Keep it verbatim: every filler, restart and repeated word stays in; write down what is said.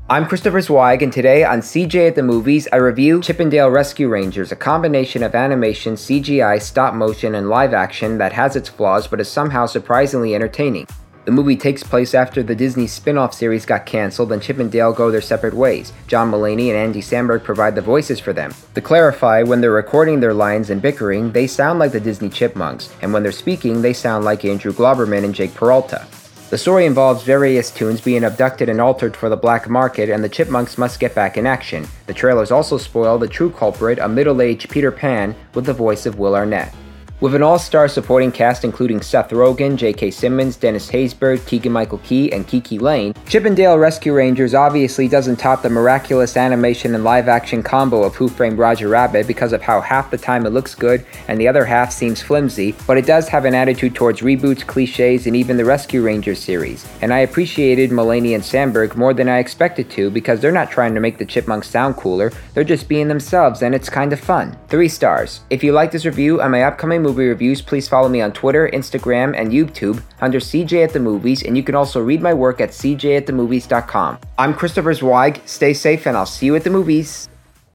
I'm Christopher Zweig, and today on C J at the Movies, I review Chip 'n Dale Rescue Rangers, a combination of animation, C G I, stop motion, and live action that has its flaws but is somehow surprisingly entertaining. The movie takes place after the Disney spin-off series got cancelled and Chip and Dale go their separate ways. John Mulaney and Andy Samberg provide the voices for them. To clarify, when they're recording their lines and bickering, they sound like the Disney Chipmunks, and when they're speaking, they sound like Andrew Glauberman and Jake Peralta. The story involves various toons being abducted and altered for the black market, and the Chipmunks must get back in action. The trailers also spoil the true culprit, a middle-aged Peter Pan, with the voice of Will Arnett. With an all-star supporting cast including Seth Rogen, J K. Simmons, Dennis Haysbert, Keegan-Michael Key, and Kiki Layne, Chip 'n Dale Rescue Rangers obviously doesn't top the miraculous animation and live-action combo of Who Framed Roger Rabbit because of how half the time it looks good and the other half seems flimsy, but it does have an attitude towards reboots, cliches, and even the Rescue Rangers series. And I appreciated Mulaney and Samberg more than I expected to because they're not trying to make the Chipmunks sound cooler, they're just being themselves and it's kind of fun. Three stars. If you like this review and my upcoming movie reviews, please follow me on Twitter, Instagram, and YouTube under C J at the Movies, and you can also read my work at c j at the movies dot com. I'm Christopher Zweig, stay safe, and I'll see you at the movies.